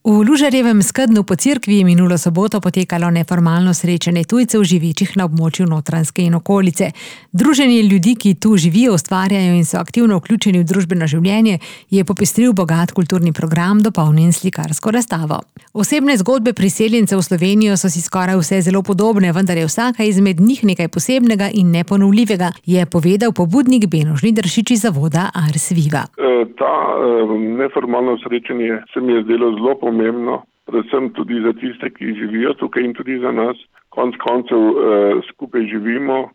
V Lužarjevem Skednju po cerkvi je minulo soboto potekalo neformalno srečanje tujcev živečih na območju Notranjske in okolice. Druženje ljudi, ki tu živijo, ustvarjajo in so aktivno vključeni v družbeno življenje, je popestril bogat kulturni program, dopolnjen slikarsko razstavo. Osebne zgodbe priseljencev v Slovenijo so si skoraj vse zelo podobne, vendar je vsaka izmed njih nekaj posebnega in neponovljivega, je povedal pobudnik Beno Žnidaršič iz zavoda Ars Viva. Ta neformalno srečanje se mi je zdelo zelo pomembno, predvsem tudi za tiste, ki živijo tukaj in tudi za nas. Konec koncev skupaj živimo,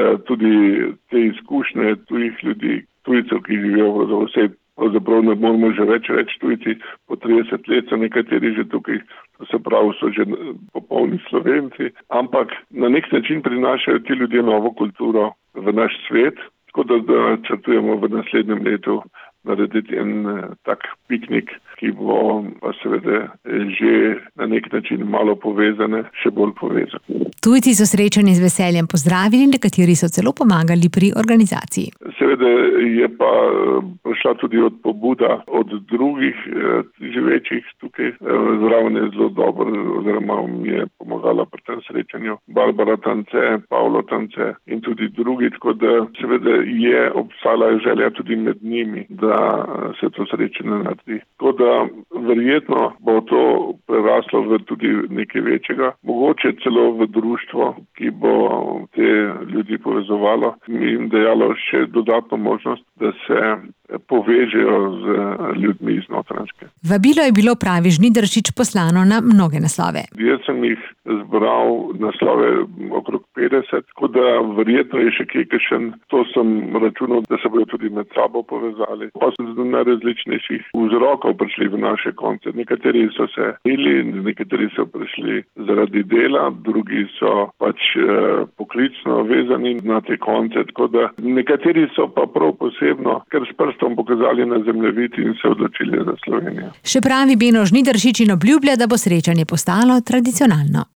tudi te izkušnje tujih ljudi, tujcev, ki živijo vse, pravzaprav ne moramo že več reči tujci, po 30 let so nekateri že tukaj, to se pravi, so že popolni Slovenci, ampak na nek način prinašajo ti ljudje novo kulturo v naš svet, tako da načrtujemo v naslednjem letu narediti en tak piknik, ki bo pa seveda že na nek način malo povezane, še bolj povezane. Tujci so srečanje z veseljem pozdravili, nekateri so celo pomagali pri organizaciji. Seveda je pa prišla tudi od pobuda od drugih živečih tukaj. Zraven je zelo dobro, oziroma mi je pomagala pri tem srečanju Barbara Tance, Pavlo Tance in tudi drugi, tako da seveda je obstala želja tudi med njimi, da se to srečanje naredi. Tako da verjetno bo to preraslo v tudi nekaj večjega, mogoče celo v društvo, ki bo te ljudi povezovalo in jim dajalo še dodatno možnost, da se povežejo z ljudmi iz Notranjske. Vabilo je bilo, pravi Žnidaršič, poslano na mnoge naslove. Jaz sem jih zbral naslove okrog 50, tako da verjetno je še kakšen, to sem računal, da se bodo tudi med sabo povezali. Pa so z najrazličnejših vzrokov prišli v naše konce. Nekateri so se imeli, nekateri so prišli zaradi dela, drugi so pač poklicno vezani na te konce, tako da nekateri so pa prav posebno, ker s prstom pokazali na zemljevid in se odločili za Slovenijo. Še pravi Beno Žnidaršič in obljublja, da bo srečanje postalo tradicionalno.